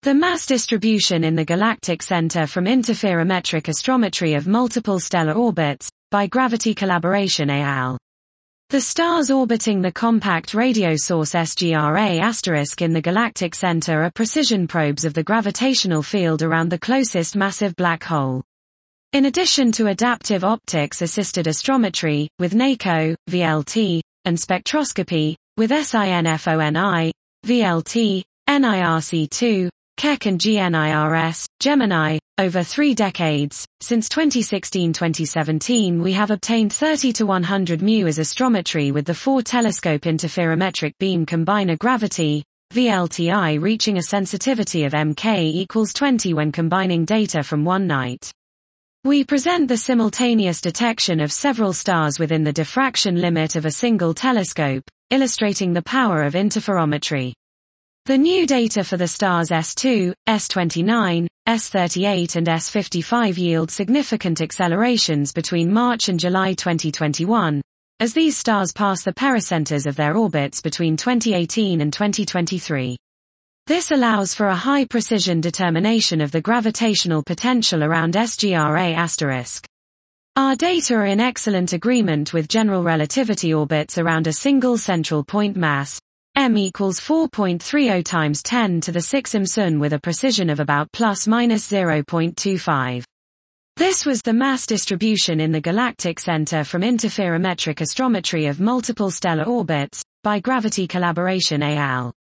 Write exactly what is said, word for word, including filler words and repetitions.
The mass distribution in the galactic center from interferometric astrometry of multiple stellar orbits, by gravity collaboration et al. The stars orbiting the compact radio source S G R A asterisk in the galactic center are precision probes of the gravitational field around the closest massive black hole. In addition to adaptive optics-assisted astrometry, with NACO, V L T, and spectroscopy, with SINFONI, V L T, N I R C two, Keck and G N I R S, Gemini, over three decades, since twenty sixteen to twenty seventeen we have obtained thirty to one hundred mu as astrometry with the four-telescope interferometric beam combiner gravity, V L T I reaching a sensitivity of M K equals twenty when combining data from one night. We present the simultaneous detection of several stars within the diffraction limit of a single telescope, illustrating the power of interferometry. The new data for the stars S two, S twenty-nine, S thirty-eight and S fifty-five yield significant accelerations between March and July twenty twenty-one, as these stars pass the pericenters of their orbits between twenty eighteen and twenty twenty-three. This allows for a high-precision determination of the gravitational potential around S G R A asterisk. Our data are in excellent agreement with general relativity orbits around a single central point mass, M equals four point three zero times ten to the six imsun with a precision of about plus minus zero point two five. This was the mass distribution in the galactic center from interferometric astrometry of multiple stellar orbits, by gravity collaboration et al.